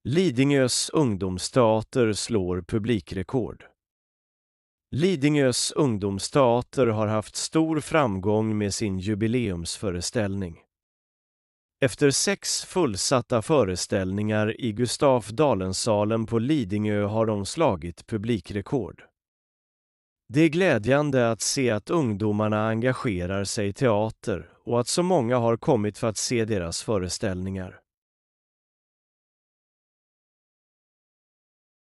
Lidingös ungdomsteater slår publikrekord. Lidingös ungdomsteater har haft stor framgång med sin jubileumsföreställning. Efter 6 fullsatta föreställningar i Gustaf Dalensalen på Lidingö har de slagit publikrekord. Det är glädjande att se att ungdomarna engagerar sig i teater och att så många har kommit för att se deras föreställningar.